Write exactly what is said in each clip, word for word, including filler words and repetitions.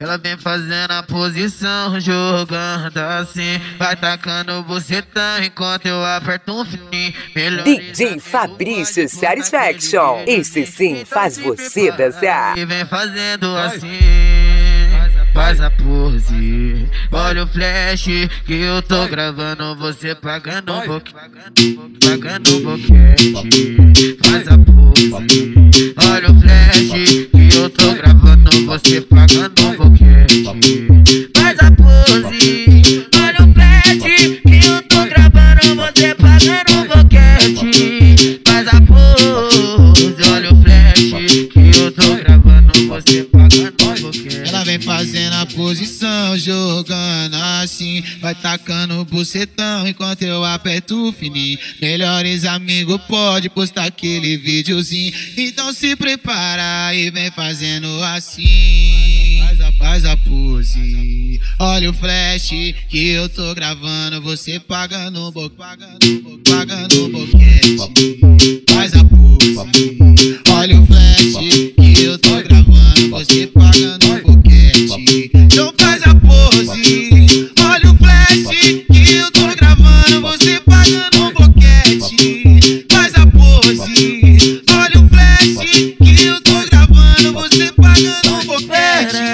Ela vem fazendo a posição, jogando assim, vai tacando o bucetão enquanto eu aperto um fininho. D J Fabrício Satisfaction, esse sim faz você dançar. E vem fazendo assim, faz a pose. Olha o flash que eu tô gravando, você pagando um boquete, pagando um boquete. Faz a pose. Olha o flash que eu tô gravando, você pagando um boquete. Faz a pose. Olha o flash que eu tô gravando, você pagando um boquete. Faz a pose. Olha o flash que eu tô gravando, você pagando um boquete. Ela vem fazendo a posição, jogando assim, vai tacando o bucetão enquanto eu aperto o fininho. Melhores amigos pode postar aquele videozinho, então se prepara e vem fazendo assim. Faz a, faz a pose. Olha o flash que eu tô gravando, você pagando um boquete, pagando, pagando um boquete. Faz a pose. Olha o flash que eu tô gravando, você pagando um boquete. Então faz a pose. Olha o flash que eu tô gravando, você pagando um boquete. Faz a pose. Olha o flash que eu tô gravando, você pagando um boquete.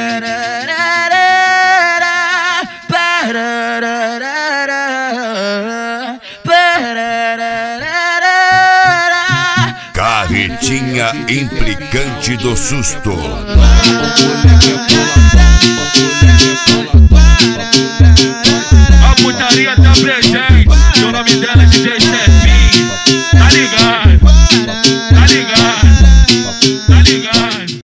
Carretinha implicante do susto.